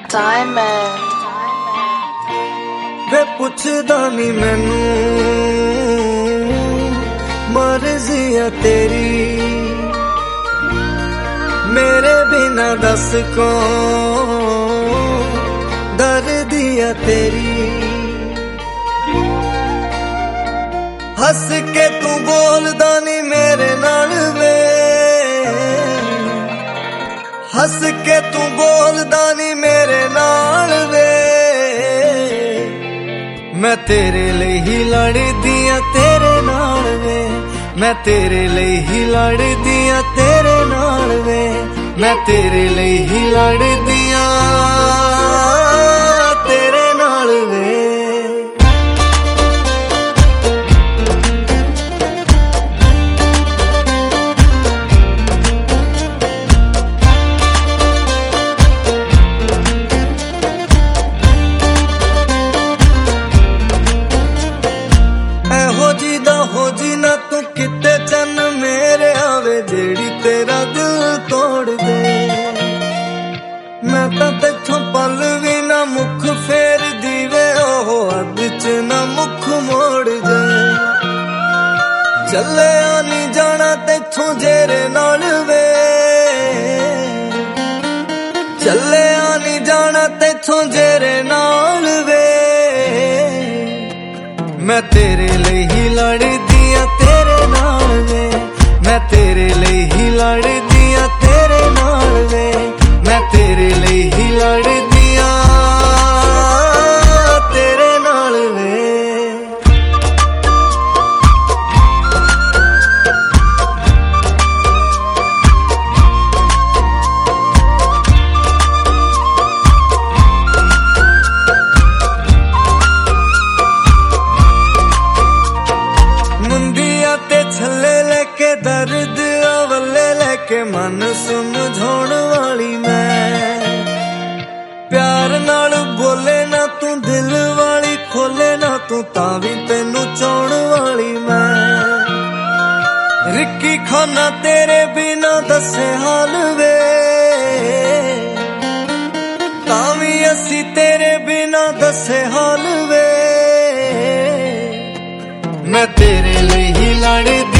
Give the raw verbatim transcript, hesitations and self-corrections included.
Diamond वे पुछदा नी मैनू मर्जी है तेरी, मेरे बिना दस कौन दर्दी है तेरी। हस के तू बोलदा नी मेरे नाल वे, हस के तू बोलदा नी मेरे नाल वे। मैं तेरे लिए ही लड़दियां तेरे नाल वे, मैं तेरे लिए ही लड़दियां तेरे नाल वे, मैं तेरे लिए ही लड़दियां तेरे नाल वे। हो जी ना तू किते चन मेरे आवे जेड़ी तेरा दिल तोड़ दे। मैं तां तेथों पल भी ना मुख फेर दीवे, ओहो अद च ना मुख मोड़ दे। चले आनी जाना तेथों जेरे नाल वे, चले आनी जाना तेथों जेरे नाल वे। मैं तेरे लिए ही लड़दियां तेरे नाल वे, मैं तेरे लिए ही लड़दियां तेरे नाल वे, मैं तेरे लिए ही लड़दियां तेरे नाल वे। छले लेके दर्द अवले लेके मन समझाउण वाली मैं, प्यार नाल बोले ना तू दिल वाली खोले ना तू तां भी तैनू चाहण वाली मैं। रिक्की खाना तेरे बिना दसे हाल वे, तां भी असी तेरे बिना दसे हाल वे। मैं तेरे लिए ही लड़दी